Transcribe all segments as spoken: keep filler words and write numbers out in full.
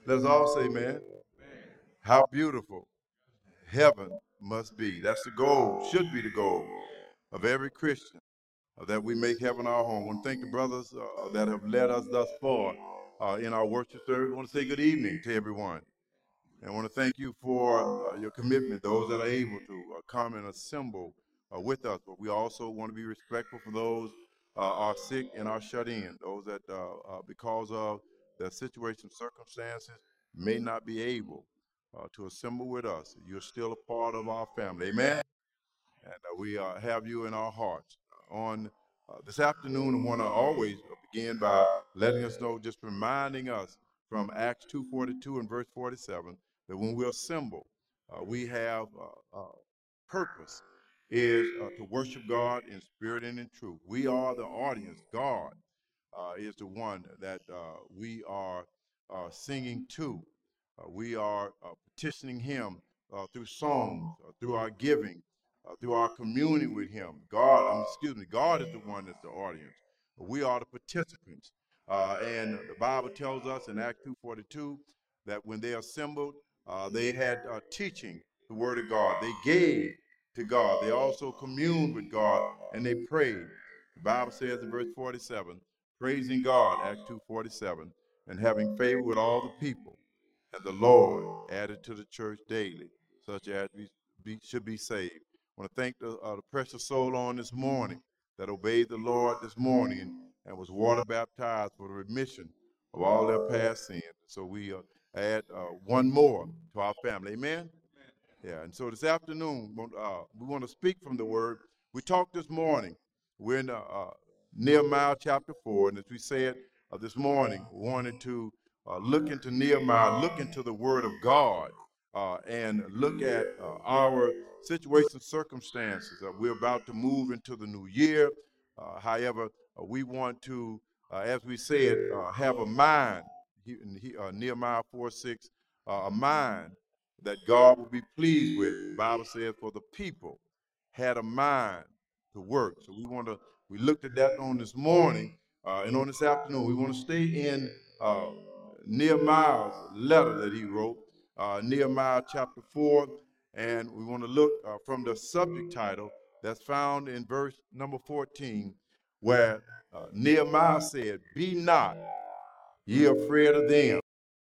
Let's all say, man, how beautiful heaven must be. That's the goal, should be the goal of every Christian, uh, that we make heaven our home. I want to thank the brothers uh, that have led us thus far uh, in our worship service. I want to say good evening to everyone. And I want to thank you for uh, your commitment, those that are able to uh, come and assemble uh, with us. But we also want to be respectful for those uh, are sick and are shut in, those that, uh, uh, because of their situation, circumstances, may not be able uh, to assemble with us. You're still a part of our family. Amen. And uh, we uh, have you in our hearts. On uh, this afternoon, I want to always begin by letting us know, just reminding us from Acts two forty-two and verse forty-seven, that when we assemble, uh, we have uh, uh, purpose is uh, to worship God in spirit and in truth. We are the audience. God uh, is the one that uh, we are uh, singing to. Uh, we are uh, petitioning Him uh, through songs, uh, through our giving, uh, through our communion with Him. God, um, excuse me, God is the one that's the audience. We are the participants. Uh, and the Bible tells us in Acts two forty-two that when they assembled, uh, they had uh, teaching the Word of God. They gave to God. They also communed with God, and they prayed. The Bible says in verse forty-seven, praising God, Acts two forty-seven, and having favor with all the people. And the Lord added to the church daily, such as we be, should be saved. I want to thank the, uh, the precious soul on this morning that obeyed the Lord this morning and, and was water baptized for the remission of all their past sins. So we uh, add uh, one more to our family. Amen? Yeah, and so this afternoon, uh, we want to speak from the Word. We talked this morning. We're in uh, uh, Nehemiah chapter four, and as we said uh, this morning, we wanted to uh, look into Nehemiah, look into the Word of God, uh, and look at uh, our situation, circumstances. Uh, we're about to move into the new year. Uh, however, uh, we want to, uh, as we said, uh, have a mind. He, he, uh, Nehemiah four six, uh, a mind that God will be pleased with. The Bible says, for the people had a mind to work. So we want to, we looked at that on this morning, uh, and on this afternoon, we want to stay in uh, Nehemiah's letter that he wrote, uh, Nehemiah chapter four, and we want to look uh, from the subject title that's found in verse number fourteen, where uh, Nehemiah said, be not ye afraid of them,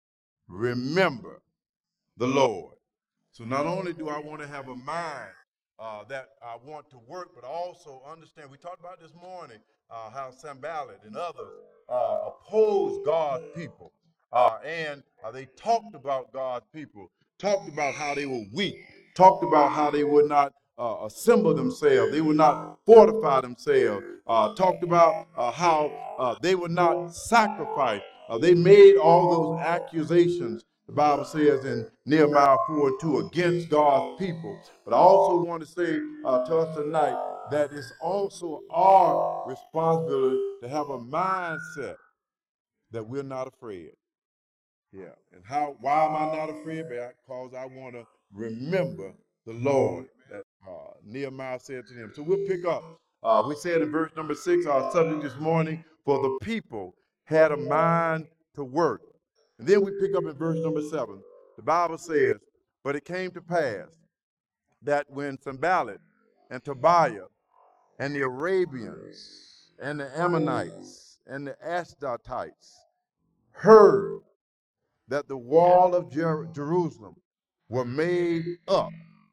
remember the Lord. So not only do I want to have a mind uh, that I want to work, but also understand, we talked about this morning uh, how Sanballat and others uh, opposed God's people. Uh, and uh, they talked about God's people, talked about how they were weak, talked about how they would not uh, assemble themselves, they would not fortify themselves, uh, talked about uh, how uh, they would not sacrifice. Uh, they made all those accusations, the Bible says in Nehemiah four and two, against God's people. But I also want to say uh, to us tonight that it's also our responsibility to have a mindset that we're not afraid. Yeah. And how? Why am I not afraid? Because I want to remember the Lord that uh, Nehemiah said to him. So we'll pick up. Uh, we said in verse number six, our subject this morning, for the people had a mind to work. And then we pick up in verse number seven. The Bible says, but it came to pass that when Sanballat and Tobiah and the Arabians and the Ammonites and the Ashdodites heard that the wall of Jer- Jerusalem were made up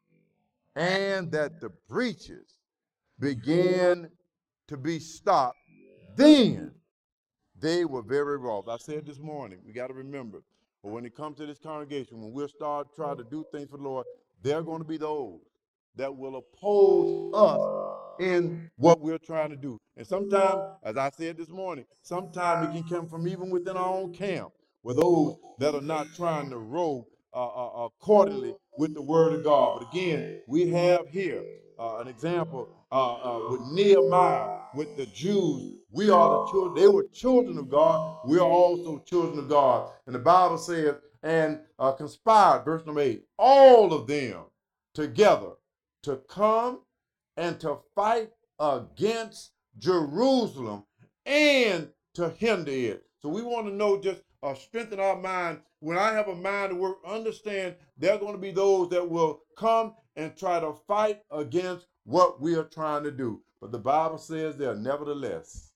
and that the breaches began to be stopped, then they were very wroth. I said this morning, we got to remember, but when it comes to this congregation, when we'll start trying to do things for the Lord, there are going to be those that will oppose us in what we're trying to do. And sometimes, as I said this morning, sometimes it can come from even within our own camp, with those that are not trying to row uh, uh, accordingly with the word of God. But again, we have here uh, an example uh, uh, with Nehemiah, with the Jews. We are the children. They were children of God. We are also children of God. And the Bible says, and uh, conspired, verse number eight, all of them together to come and to fight against Jerusalem and to hinder it. So we want to know just uh, strengthen our mind. When I have a mind to work, understand there are going to be those that will come and try to fight against what we are trying to do. But the Bible says there, nevertheless,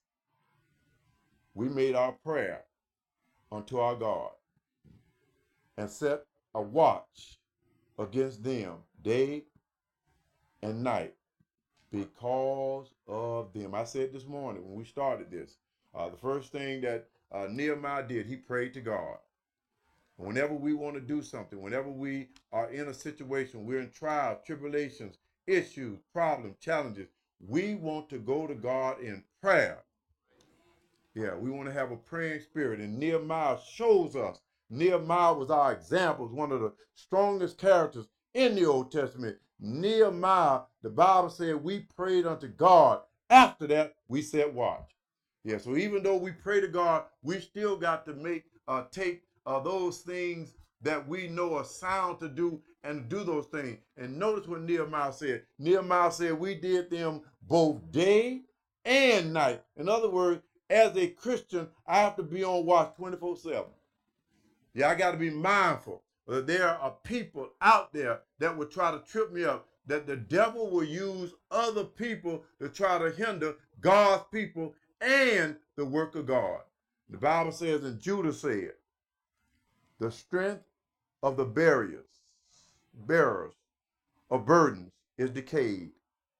we made our prayer unto our God and set a watch against them day and night because of them. I said this morning when we started this, uh, the first thing that uh, Nehemiah did, he prayed to God. Whenever we want to do something, whenever we are in a situation, we're in trials, tribulations, issues, problems, challenges, we want to go to God in prayer. Yeah, we want to have a praying spirit. And Nehemiah shows us. Nehemiah was our example, was one of the strongest characters in the Old Testament. Nehemiah, the Bible said, we prayed unto God. After that, we set watch. Yeah, so even though we pray to God, we still got to make, uh, take uh, those things that we know are sound to do and do those things. And notice what Nehemiah said. Nehemiah said, we did them both day and night. In other words, as a Christian, I have to be on watch twenty-four seven. Yeah, I got to be mindful that there are people out there that will try to trip me up, that the devil will use other people to try to hinder God's people and the work of God. The Bible says, and Judah said, the strength of the barriers, bearers of burdens is decayed,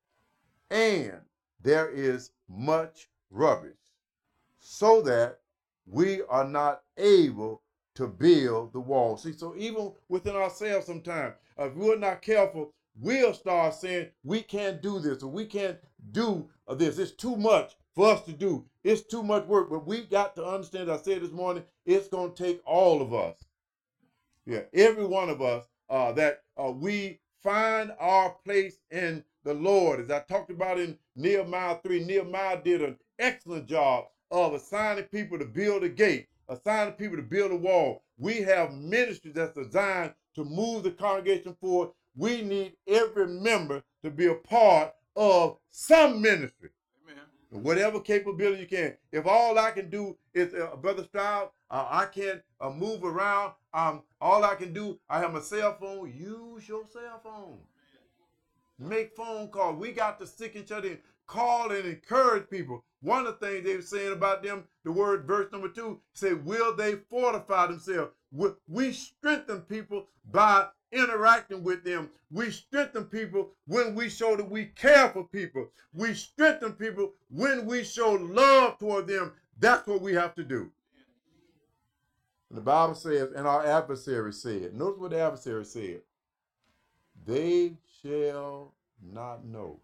and there is much rubbish, so that we are not able to build the wall. See, so even within ourselves sometimes, uh, if we're not careful, we'll start saying, we can't do this, or we can't do uh, this. It's too much for us to do. It's too much work. But we got to understand, as I said this morning, it's going to take all of us. Yeah, every one of us, uh, that uh, we find our place in the Lord. As I talked about in Nehemiah three, Nehemiah did an excellent job of assigning people to build a gate, assigning people to build a wall. We have ministries that's designed to move the congregation forward. We need every member to be a part of some ministry. Whatever capability you can. If all I can do is, uh, Brother Stroud, uh, I can't uh, move around. Um, all I can do, I have my cell phone. Use your cell phone. Make phone calls. We got to stick each other in. Call and encourage people. One of the things they were saying about them, the word verse number two, said, will they fortify themselves? We strengthen people by interacting with them. We strengthen people when we show that we care for people. We strengthen people when we show love toward them. That's what we have to do. And the Bible says, and our adversary said, notice what the adversary said, they shall not know,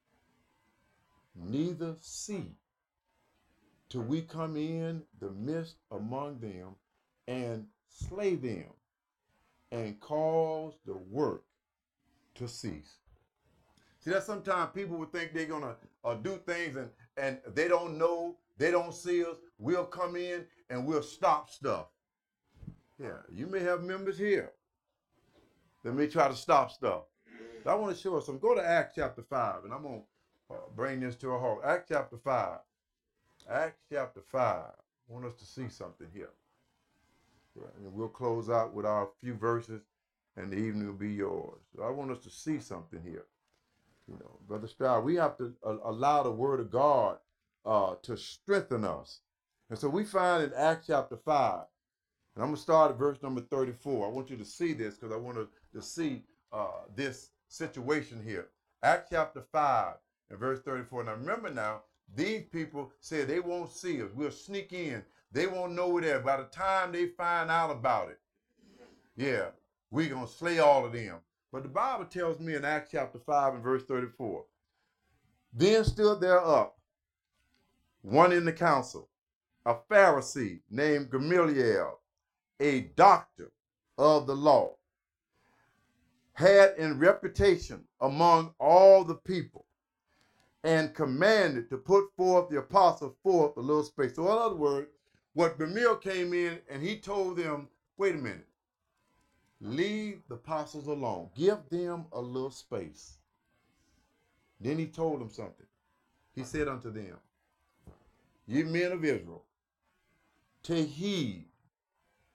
neither see, till we come in the midst among them and slay them and cause the work to cease. See, that sometimes people would think they're going to uh, do things and, and they don't know, they don't see us. We'll come in and we'll stop stuff. Yeah, you may have members here that may try to stop stuff. But I want to show us something. Go to Acts chapter five, and I'm going to uh, bring this to a halt. Acts chapter five. Acts chapter five. I want us to see something here. Right, and we'll close out with our few verses, and the evening will be yours. So I want us to see something here. You know, Brother Stroud, we have to uh, allow the Word of God uh, to strengthen us. And so we find in Acts chapter five, and I'm going to start at verse number thirty-four. I want you to see this because I want to, to see uh, this situation here. Acts chapter five and verse thirty-four. Now remember now, these people said they won't see us. We'll sneak in. They won't know we're there. By the time they find out about it, yeah, we're going to slay all of them. But the Bible tells me in Acts chapter five and verse thirty-four, then stood there up one in the council, a Pharisee named Gamaliel, a doctor of the law, had in reputation among all the people, and commanded to put forth the apostle forth a little space. So in other words, what Gamaliel came in and he told them, wait a minute, leave the apostles alone. Give them a little space. Then he told them something. He said unto them, ye men of Israel, take heed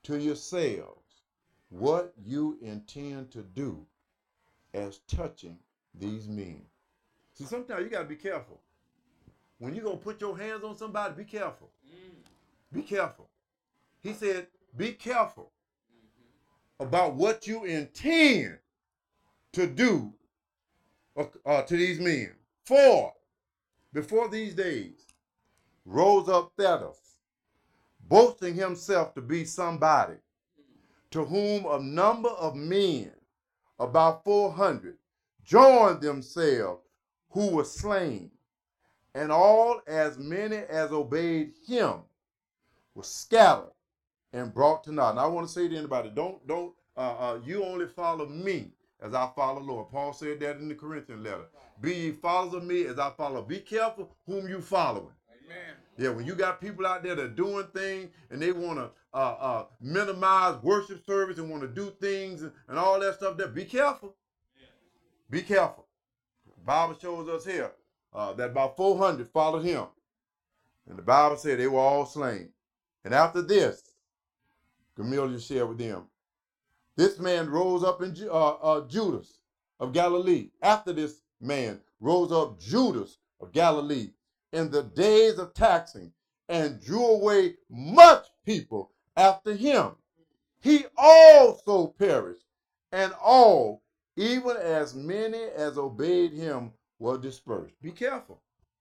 to yourselves what you intend to do as touching these men. See, sometimes you got to be careful. When you're going to put your hands on somebody, be careful. Mm. Be careful. He said, be careful mm-hmm. about what you intend to do uh, uh, to these men. For before these days rose up Theudas, boasting himself to be somebody, to whom a number of men, about four hundred, joined themselves, who were slain, and all as many as obeyed him were scattered and brought to naught. And I want to say to anybody, don't, don't, uh, uh, you only follow me as I follow Lord. Paul said that in the Corinthian letter. Be ye followers of me as I follow. Be careful whom you following. Amen. Yeah, when you got people out there that are doing things and they want to uh, uh, minimize worship service and want to do things and, and all that stuff, there, be careful. Yeah. Be careful. The Bible shows us here uh, that about four hundred followed him. And the Bible said they were all slain. And after this, Gamaliel shared with them, this man rose up in uh, uh, Judas of Galilee. After this man rose up Judas of Galilee in the days of taxing and drew away much people after him. He also perished, and all, even as many as obeyed him, were dispersed. Be careful.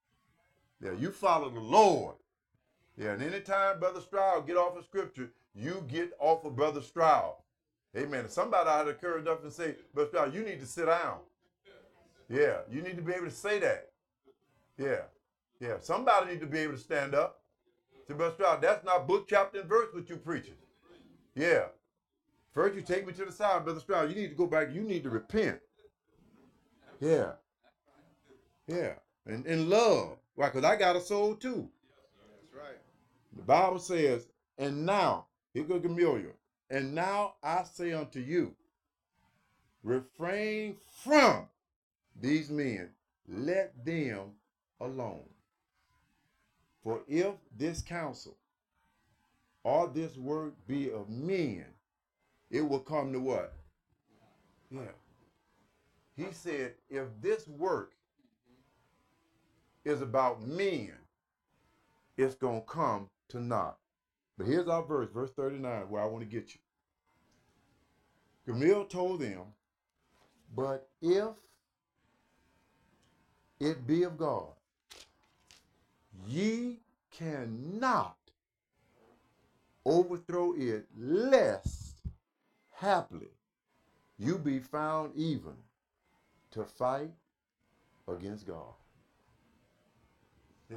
Yeah, you follow the Lord. Yeah, and anytime Brother Stroud get off of scripture, you get off of Brother Stroud. Amen. Somebody ought to courage up and say, Brother Stroud, you need to sit down. Yeah, you need to be able to say that. Yeah, yeah. Somebody need to be able to stand up. Say, Brother Stroud, that's not book, chapter, and verse what you preaching. Yeah. First you take me to the side, Brother Stroud. You need to go back. You need to repent. Yeah. Yeah. And in love. Why? Because I got a soul too. That's right. The Bible says, and now, here goes Gamaliel, and now I say unto you, refrain from these men, let them alone. For if this counsel or this work be of men, it will come to what? Yeah. He said, if this work is about men, it's going to come to naught. But here's our verse, verse thirty-nine, where I want to get you. Gamaliel told them, but if it be of God, ye cannot overthrow it, lest haply you be found even to fight against God. Yeah.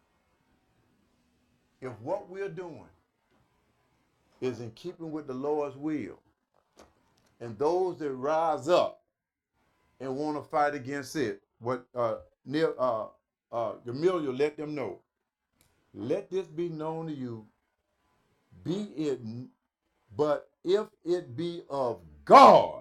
If what we're doing is in keeping with the Lord's will, and those that rise up and want to fight against it, what uh, Neil, uh, uh, Gamaliel let them know, let this be known to you, be it, but if it be of God,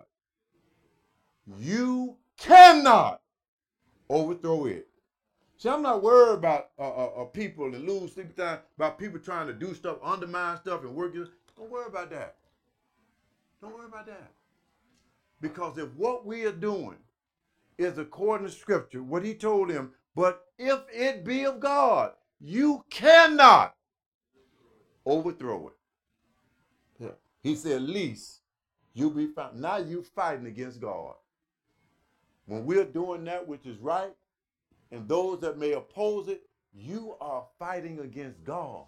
you cannot overthrow it. See, I'm not worried about uh, uh, uh, people and lose sleep time, about people trying to do stuff, undermine stuff and work. Don't worry about that. Don't worry about that. Because if what we are doing is according to Scripture, what he told them, but if it be of God, you cannot overthrow it. Yeah. He said, least you'll be found. Now you fighting against God. When we're doing that which is right, and those that may oppose it, you are fighting against God.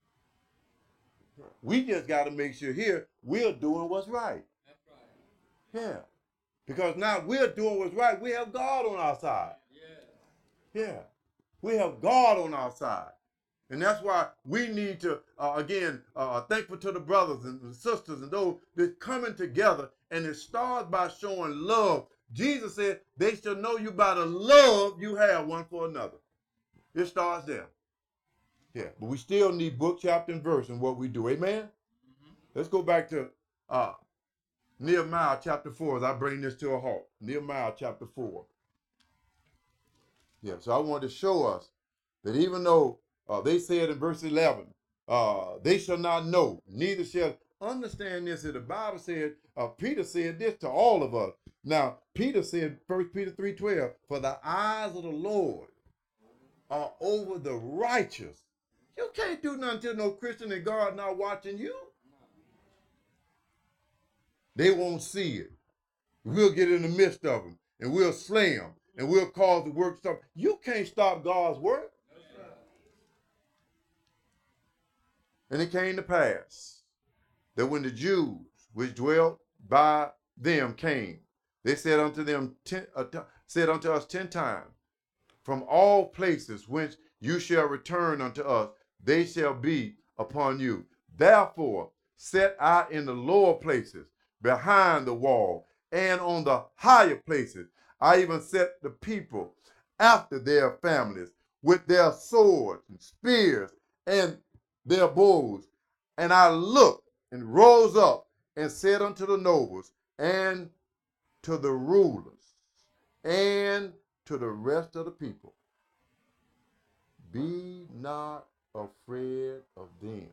We just got to make sure here we're doing what's right. That's right. Yeah. Because now we're doing what's right. We have God on our side. Yeah. Yeah. We have God on our side. And that's why we need to, uh, again, uh, thankful to the brothers and the sisters and those that coming together. And it starts by showing love. Jesus said, they shall know you by the love you have one for another. It starts there. Yeah, but we still need book, chapter, and verse in what we do. Amen? Mm-hmm. Let's go back to uh, Nehemiah chapter four as I bring this to a halt. Nehemiah chapter four. Yeah, so I wanted to show us that even though uh, they said in verse eleven, uh, they shall not know, neither shall understand this. The Bible said, uh, Peter said this to all of us. Now, Peter said, First Peter three twelve, for the eyes of the Lord are over the righteous. You can't do nothing to no Christian and God not watching you. They won't see it. We'll get in the midst of them, and we'll slay them, and we'll cause the work to stop. You can't stop God's work. And it came to pass that when the Jews which dwelt by them came, they said unto them, ten, uh, said unto us ten times, from all places whence you shall return unto us, they shall be upon you. Therefore set I in the lower places behind the wall, and on the higher places I even set the people after their families with their swords and spears and their bows. And I looked and rose up and said unto the nobles and to the rulers and to the rest of the people, be not afraid of them.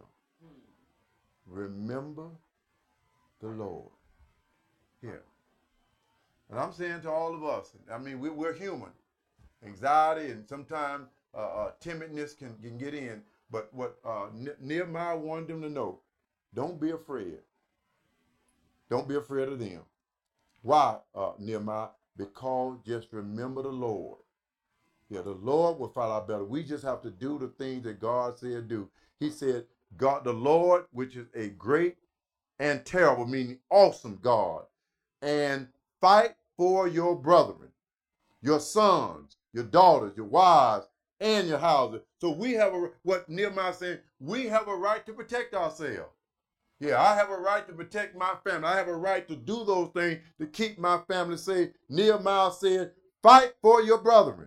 Remember the Lord. Here. And I'm saying to all of us, I mean, we, we're human. Anxiety and sometimes uh, uh, timidness can, can get in. But what uh, Nehemiah wanted them to know, don't be afraid. Don't be afraid of them. Why, uh, Nehemiah? Because just remember the Lord. Yeah, the Lord will fight our battle. We just have to do the things that God said do. He said, God, the Lord, which is a great and terrible, meaning awesome God, and fight for your brethren, your sons, your daughters, your wives, and your houses. So we have a, what Nehemiah is saying, we have a right to protect ourselves. Yeah, I have a right to protect my family. I have a right to do those things to keep my family safe. Nehemiah said, fight for your brethren.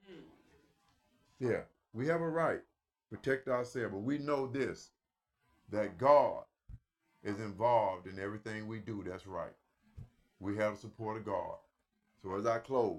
Yeah, we have a right to protect ourselves. But we know this, that God is involved in everything we do that's right. We have the support of God. So as I close,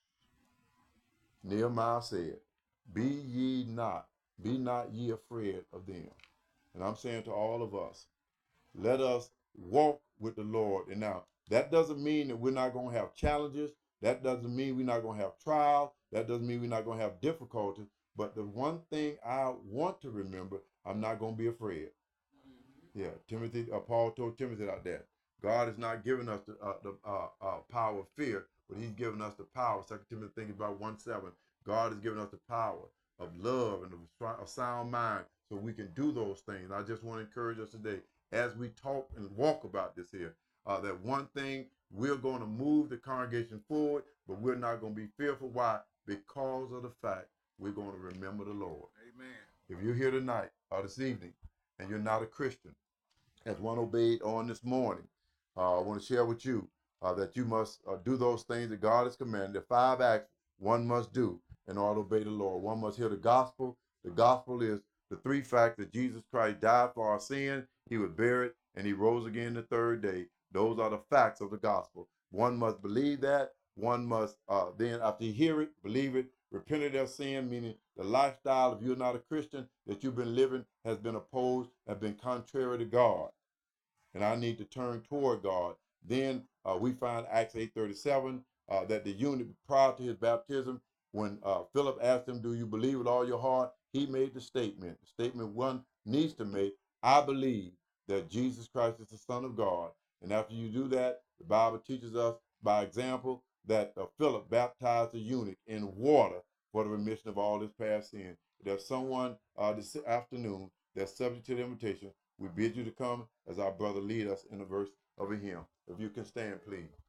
Nehemiah said, be ye not, be not ye afraid of them. And I'm saying to all of us, let us walk with the Lord. And now, that doesn't mean that we're not going to have challenges. That doesn't mean we're not going to have trials. That doesn't mean we're not going to have difficulties. But the one thing I want to remember, I'm not going to be afraid. Yeah, Timothy, uh, Paul told Timothy out there, God is not giving us the, uh, the uh, uh, power of fear, but he's given us the power. Second Timothy thinking about one seven. God has given us the power of love and of a sound mind so we can do those things. I just want to encourage us today, as we talk and walk about this here, uh, that one thing, we're going to move the congregation forward, but we're not going to be fearful. Why? Because of the fact we're going to remember the Lord. Amen. If you're here tonight or this evening and you're not a Christian, as one obeyed on this morning, uh, I want to share with you uh, that you must uh, do those things that God has commanded. The five acts one must do in order to obey the Lord. One must hear the gospel. The gospel is the three facts that Jesus Christ died for our sin, he was buried, and he rose again the third day. Those are the facts of the gospel. One must believe that. One must uh, then, after you hear it, believe it, repent of their sin, meaning the lifestyle, if you're not a Christian, that you've been living has been opposed, has been contrary to God. And I need to turn toward God. Then uh, we find Acts eight thirty-seven, uh, that the eunuch prior to his baptism, when uh, Philip asked him, do you believe with all your heart? He made the statement. The statement one needs to make, I believe that Jesus Christ is the Son of God. And after you do that, the Bible teaches us by example that uh, Philip baptized the eunuch in water for the remission of all his past sin. There's someone uh, this afternoon that's subject to the invitation. We bid you to come as our brother lead us in a verse of a hymn. If you can stand, please.